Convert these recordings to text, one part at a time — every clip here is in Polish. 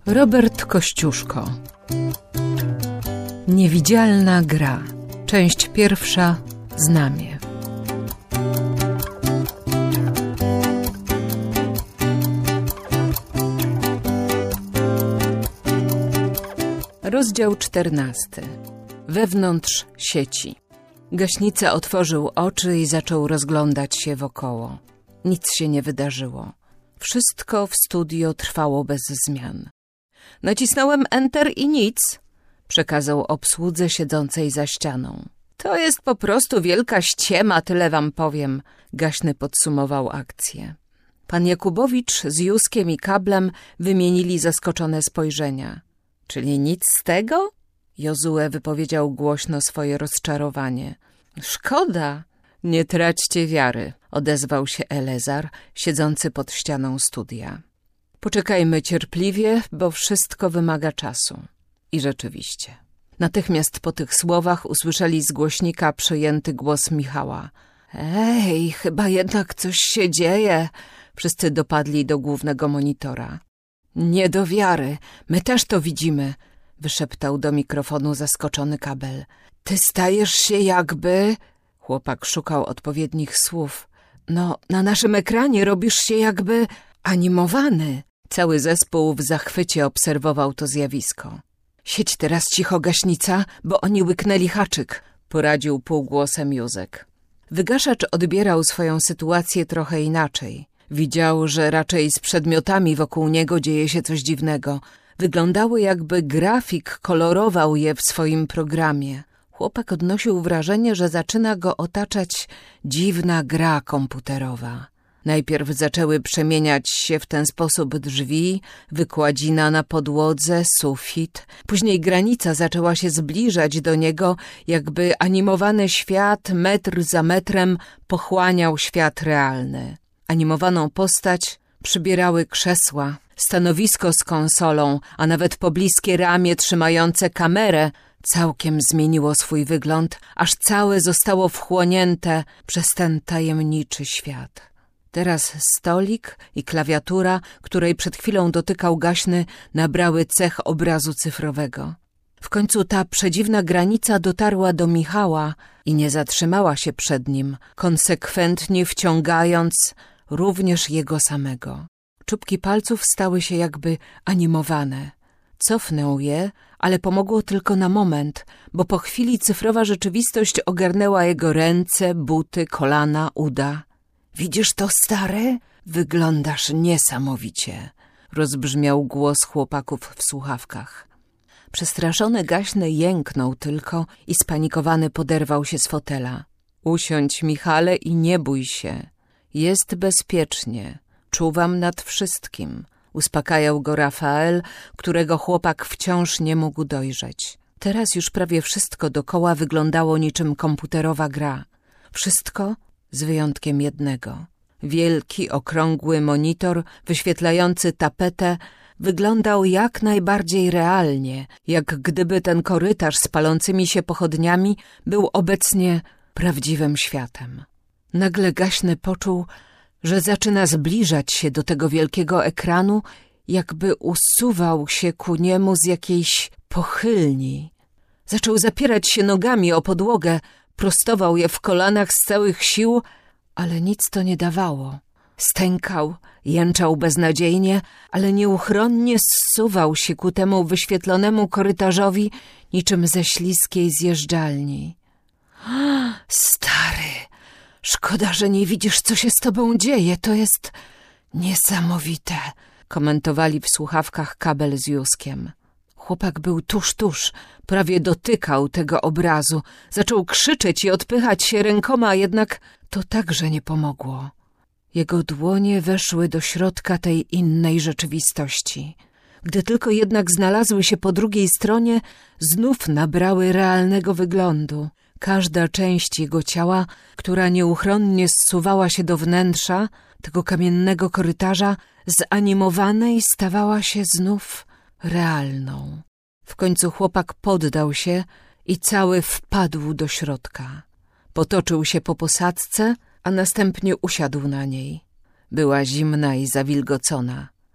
Robert Kościuszko. Niewidzialna gra. Część pierwsza. Znamie. Rozdział 14. Wewnątrz sieci. Gaśnica otworzył oczy i zaczął rozglądać się wokoło. Nic się nie wydarzyło. Wszystko w studio trwało bez zmian. Nacisnąłem Enter i nic, przekazał obsłudze siedzącej za ścianą. To jest po prostu wielka ściema, tyle wam powiem. Gaśny podsumował akcję. Pan Jakubowicz z Józkiem i Kablem wymienili zaskoczone spojrzenia. Czyli nic z tego? Jozue wypowiedział głośno swoje rozczarowanie. Szkoda. Nie traćcie wiary, odezwał się Elezar, siedzący pod ścianą studia. Poczekajmy cierpliwie, bo wszystko wymaga czasu. I rzeczywiście. Natychmiast po tych słowach usłyszeli z głośnika przejęty głos Michała. Ej, chyba jednak coś się dzieje. Wszyscy dopadli do głównego monitora. Nie do wiary, my też to widzimy, wyszeptał do mikrofonu zaskoczony Kabel. Ty stajesz się jakby... Chłopak szukał odpowiednich słów. No, na naszym ekranie robisz się jakby animowany. Cały zespół w zachwycie obserwował to zjawisko. Siedź teraz cicho, gaśnica, bo oni łyknęli haczyk, poradził półgłosem Józek. Wygaszacz odbierał swoją sytuację trochę inaczej. Widział, że raczej z przedmiotami wokół niego dzieje się coś dziwnego. Wyglądały, jakby grafik kolorował je w swoim programie. Chłopak odnosił wrażenie, że zaczyna go otaczać dziwna gra komputerowa. Najpierw zaczęły przemieniać się w ten sposób drzwi, wykładzina na podłodze, sufit. Później granica zaczęła się zbliżać do niego, jakby animowany świat metr za metrem pochłaniał świat realny. Animowaną postać przybierały krzesła, stanowisko z konsolą, a nawet pobliskie ramię trzymające kamerę całkiem zmieniło swój wygląd, aż całe zostało wchłonięte przez ten tajemniczy świat. Teraz stolik i klawiatura, której przed chwilą dotykał Gaśny, nabrały cech obrazu cyfrowego. W końcu ta przedziwna granica dotarła do Michała i nie zatrzymała się przed nim, konsekwentnie wciągając również jego samego. Czubki palców stały się jakby animowane. Cofnął je, ale pomogło tylko na moment, bo po chwili cyfrowa rzeczywistość ogarnęła jego ręce, buty, kolana, uda. Widzisz to, stary? Wyglądasz niesamowicie, rozbrzmiał głos chłopaków w słuchawkach. Przestraszony Gaśny jęknął tylko i spanikowany poderwał się z fotela. Usiądź, Michale, i nie bój się. Jest bezpiecznie. Czuwam nad wszystkim. Uspokajał go Rafael, którego chłopak wciąż nie mógł dojrzeć. Teraz już prawie wszystko dokoła wyglądało niczym komputerowa gra. Wszystko z wyjątkiem jednego. Wielki, okrągły monitor wyświetlający tapetę wyglądał jak najbardziej realnie, jak gdyby ten korytarz z palącymi się pochodniami był obecnie prawdziwym światem. Nagle Gaśny poczuł, że zaczyna zbliżać się do tego wielkiego ekranu, jakby usuwał się ku niemu z jakiejś pochylni. Zaczął zapierać się nogami o podłogę, prostował je w kolanach z całych sił, ale nic to nie dawało. Stękał, jęczał beznadziejnie, ale nieuchronnie zsuwał się ku temu wyświetlonemu korytarzowi niczym ze śliskiej zjeżdżalni. Stary, szkoda, że nie widzisz, co się z tobą dzieje. To jest niesamowite, komentowali w słuchawkach Kabel z Józkiem. Chłopak był tuż, prawie dotykał tego obrazu. Zaczął krzyczeć i odpychać się rękoma, jednak to także nie pomogło. Jego dłonie weszły do środka tej innej rzeczywistości. Gdy tylko jednak znalazły się po drugiej stronie, znów nabrały realnego wyglądu. Każda część jego ciała, która nieuchronnie zsuwała się do wnętrza tego kamiennego korytarza, zanimowanej stawała się znów realną. W końcu chłopak poddał się i cały wpadł do środka. Potoczył się po posadzce, a następnie usiadł na niej. Była zimna i zawilgocona.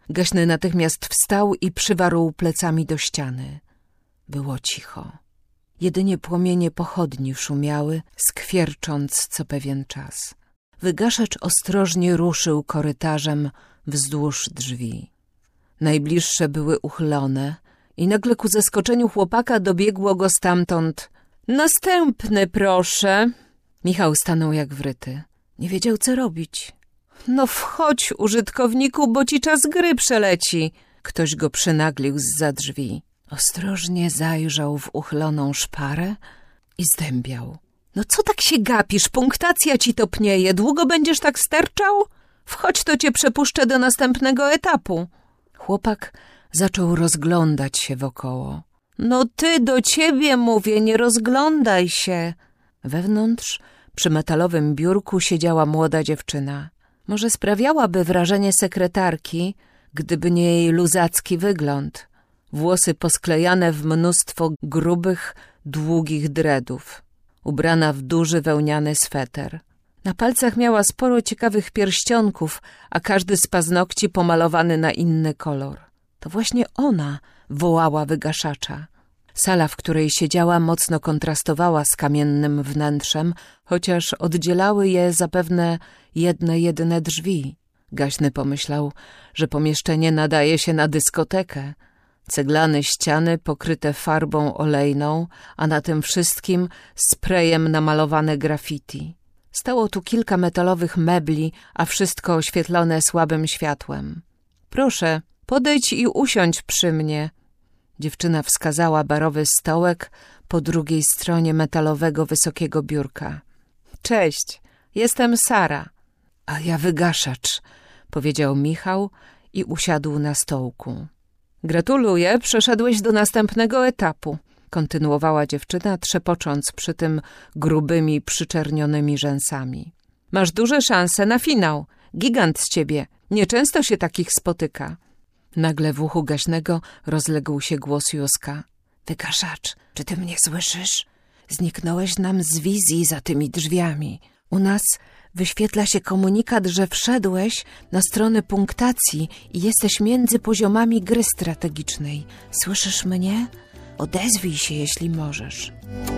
Gaśny natychmiast wstał i przywarł plecami do ściany. Było cicho. Jedynie płomienie pochodni szumiały, skwiercząc co pewien czas. Wygaszacz ostrożnie ruszył korytarzem wzdłuż drzwi. Najbliższe były uchylone i nagle ku zaskoczeniu chłopaka dobiegło go stamtąd: „Następny, proszę”. Michał stanął jak wryty. Nie wiedział, co robić. „No wchodź, użytkowniku, bo ci czas gry przeleci”. Ktoś go przynaglił zza drzwi. Ostrożnie zajrzał w uchyloną szparę i zdębiał. „No co tak się gapisz? Punktacja ci topnieje. Długo będziesz tak sterczał? Wchodź, to cię przepuszczę do następnego etapu”. Chłopak zaczął rozglądać się wokoło. „No ty, do ciebie mówię, nie rozglądaj się”. Wewnątrz, przy metalowym biurku, siedziała młoda dziewczyna. Może sprawiałaby wrażenie sekretarki, gdyby nie jej luzacki wygląd. Włosy posklejane w mnóstwo grubych, długich dreadów. Ubrana w duży wełniany sweter. Na palcach miała sporo ciekawych pierścionków, a każdy z paznokci pomalowany na inny kolor. To właśnie ona wołała wygaszacza. Sala, w której siedziała, mocno kontrastowała z kamiennym wnętrzem, chociaż oddzielały je zapewne jedyne drzwi. Gaśny pomyślał, że pomieszczenie nadaje się na dyskotekę. Ceglane ściany pokryte farbą olejną, a na tym wszystkim sprayem namalowane graffiti. Stało tu kilka metalowych mebli, a wszystko oświetlone słabym światłem. „Proszę, podejdź i usiądź przy mnie”. Dziewczyna wskazała barowy stołek po drugiej stronie metalowego wysokiego biurka. „Cześć, jestem Sara”. „A ja wygaszacz”, powiedział Michał i usiadł na stołku. „Gratuluję, przeszedłeś do następnego etapu”, kontynuowała dziewczyna, trzepocząc przy tym grubymi, przyczernionymi rzęsami. „Masz duże szanse na finał. Gigant z ciebie. Nieczęsto się takich spotyka”. Nagle w uchu Gaśnego rozległ się głos Józka. „Wygaszacz, czy ty mnie słyszysz? Zniknąłeś nam z wizji za tymi drzwiami. U nas wyświetla się komunikat, że wszedłeś na stronę punktacji i jesteś między poziomami gry strategicznej. Słyszysz mnie? Odezwij się, jeśli możesz”.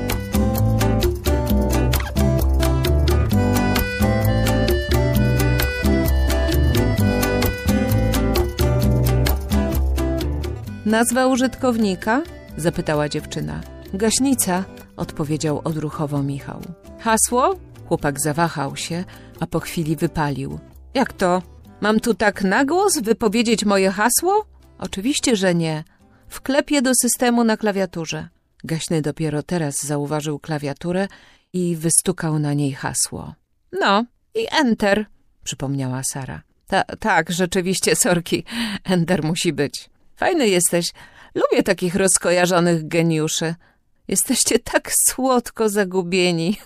„Nazwa użytkownika?” zapytała dziewczyna. „Gaśnica”, odpowiedział odruchowo Michał. „Hasło?” Chłopak zawahał się, a po chwili wypalił. „Jak to? Mam tu tak na głos wypowiedzieć moje hasło?” „Oczywiście, że nie. Wklep je do systemu na klawiaturze”. Gaśny dopiero teraz zauważył klawiaturę i wystukał na niej hasło. „No i enter”, przypomniała Sara. Tak, rzeczywiście, sorki, enter musi być. „Fajny jesteś. Lubię takich rozkojarzonych geniuszy. Jesteście tak słodko zagubieni”.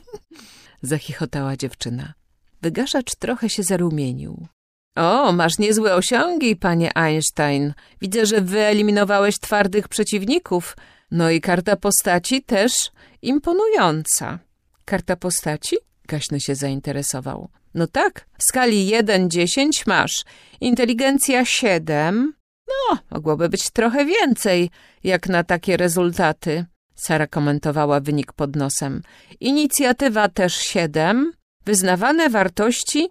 Zachichotała dziewczyna. Wygaszacz trochę się zarumienił. „O, masz niezłe osiągi, panie Einstein. Widzę, że wyeliminowałeś twardych przeciwników. No i karta postaci też imponująca”. „Karta postaci?” Gaśny się zainteresował. „No tak, w skali 1-10 masz inteligencja 7. No, mogłoby być trochę więcej, jak na takie rezultaty”. Sara komentowała wynik pod nosem. „Inicjatywa też 7. Wyznawane wartości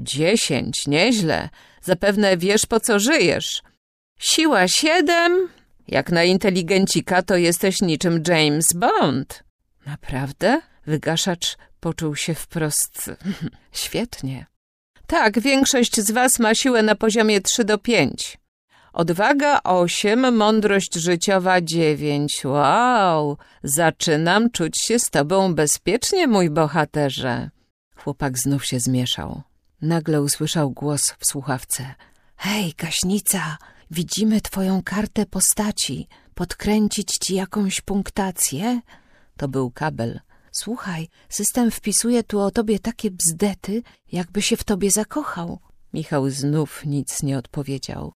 10. Nieźle. Zapewne wiesz, po co żyjesz. Siła 7. Jak na inteligencika to jesteś niczym James Bond”. „Naprawdę?” Wygaszacz poczuł się wprost świetnie. „Tak, większość z was ma siłę na poziomie 3-5. Odwaga 8, mądrość życiowa 9. Wow, zaczynam czuć się z tobą bezpiecznie, mój bohaterze”. Chłopak znów się zmieszał. Nagle usłyszał głos w słuchawce. „Hej, Gaśnica, widzimy twoją kartę postaci. Podkręcić ci jakąś punktację?” To był kabel. „Słuchaj, system wpisuje tu o tobie takie bzdety, jakby się w tobie zakochał”. Michał znów nic nie odpowiedział.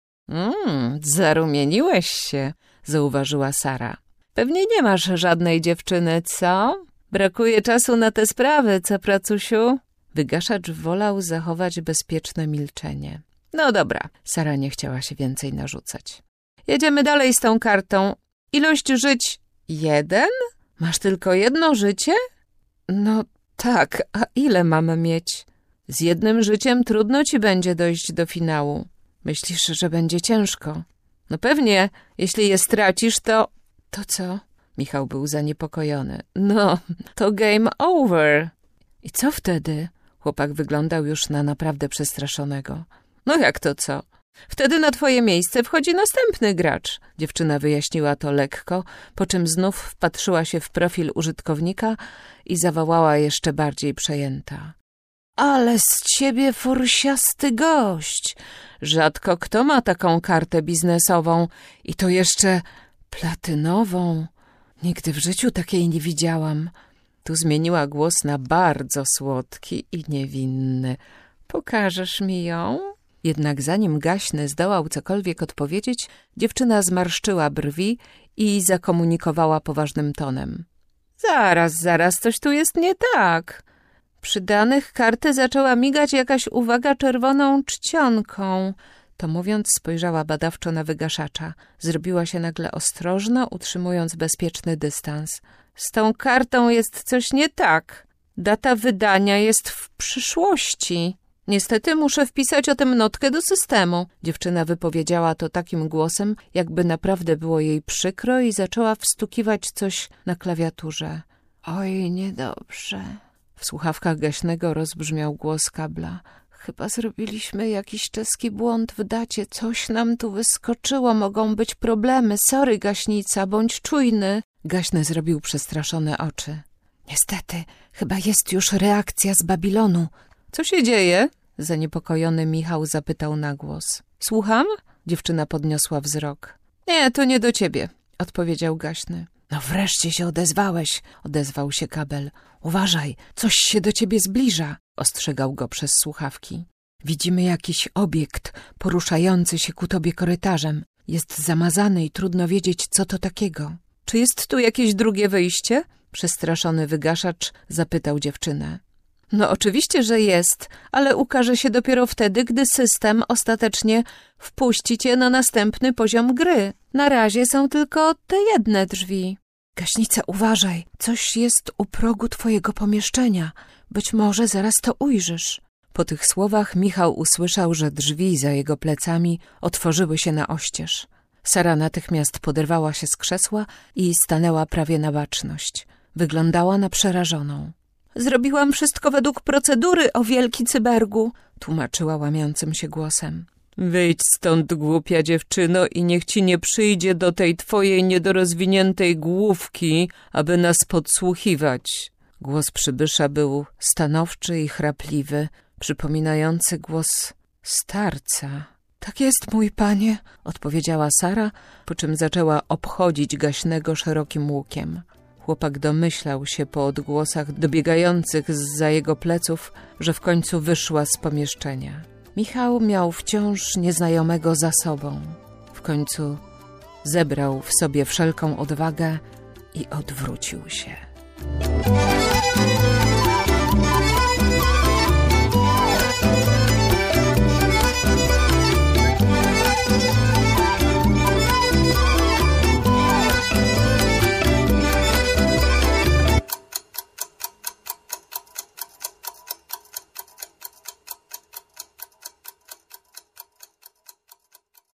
„Zarumieniłeś się”, zauważyła Sara. „Pewnie nie masz żadnej dziewczyny, co? Brakuje czasu na te sprawy, co, pracusiu?” Wygaszacz wolał zachować bezpieczne milczenie. No dobra, Sara nie chciała się więcej narzucać. Jedziemy dalej z tą kartą. Ilość żyć 1? Masz tylko 1 życie? No tak, a ile mamy mieć? Z 1 życiem trudno ci będzie dojść do finału. Myślisz, że będzie ciężko? No pewnie, jeśli je stracisz, to... To co? Michał był zaniepokojony. No, to game over. I co wtedy? Chłopak wyglądał już na naprawdę przestraszonego. No jak to co? Wtedy na twoje miejsce wchodzi następny gracz. Dziewczyna wyjaśniła to lekko, po czym znów wpatrzyła się w profil użytkownika i zawołała jeszcze bardziej przejęta. Ale z ciebie forsiasty gość! Rzadko kto ma taką kartę biznesową i to jeszcze platynową. Nigdy w życiu takiej nie widziałam. Tu zmieniła głos na bardzo słodki i niewinny. Pokażesz mi ją? Jednak zanim Gaśny zdołał cokolwiek odpowiedzieć, dziewczyna zmarszczyła brwi i zakomunikowała poważnym tonem. Zaraz, coś tu jest nie tak. Przy danych karty zaczęła migać jakaś uwaga czerwoną czcionką. To mówiąc spojrzała badawczo na wygaszacza. Zrobiła się nagle ostrożna, utrzymując bezpieczny dystans. Z tą kartą jest coś nie tak. Data wydania jest w przyszłości. Niestety muszę wpisać o tym notkę do systemu. Dziewczyna wypowiedziała to takim głosem, jakby naprawdę było jej przykro i zaczęła wstukiwać coś na klawiaturze. Oj, niedobrze. W słuchawkach Gaśnego rozbrzmiał głos Kabla. Chyba zrobiliśmy jakiś czeski błąd w dacie. Coś nam tu wyskoczyło. Mogą być problemy. Sorry, Gaśnica, bądź czujny. Gaśny zrobił przestraszone oczy. Niestety, chyba jest już reakcja z Babilonu. Co się dzieje? Zaniepokojony Michał zapytał na głos. Słucham? Dziewczyna podniosła wzrok. Nie, to nie do ciebie, odpowiedział Gaśny. No wreszcie się odezwałeś, odezwał się Kabel. Uważaj, coś się do ciebie zbliża, ostrzegał go przez słuchawki. Widzimy jakiś obiekt poruszający się ku tobie korytarzem. Jest zamazany i trudno wiedzieć, co to takiego. Czy jest tu jakieś drugie wyjście? Przestraszony wygaszacz zapytał dziewczynę. No oczywiście, że jest, ale ukaże się dopiero wtedy, gdy system ostatecznie wpuści cię na następny poziom gry. Na razie są tylko te jedne drzwi. Gaśnica, uważaj, coś jest u progu twojego pomieszczenia. Być może zaraz to ujrzysz. Po tych słowach Michał usłyszał, że drzwi za jego plecami otworzyły się na oścież. Sara natychmiast poderwała się z krzesła i stanęła prawie na baczność. Wyglądała na przerażoną. Zrobiłam wszystko według procedury, o wielki cybergu, tłumaczyła łamiącym się głosem. Wyjdź stąd, głupia dziewczyno, i niech ci nie przyjdzie do tej twojej niedorozwiniętej główki, aby nas podsłuchiwać. Głos przybysza był stanowczy i chrapliwy, przypominający głos starca. Tak jest, mój panie, odpowiedziała Sara, po czym zaczęła obchodzić Gaśnego szerokim łukiem. Chłopak domyślał się po odgłosach dobiegających zza jego pleców, że w końcu wyszła z pomieszczenia. Michał miał wciąż nieznajomego za sobą. W końcu zebrał w sobie wszelką odwagę i odwrócił się.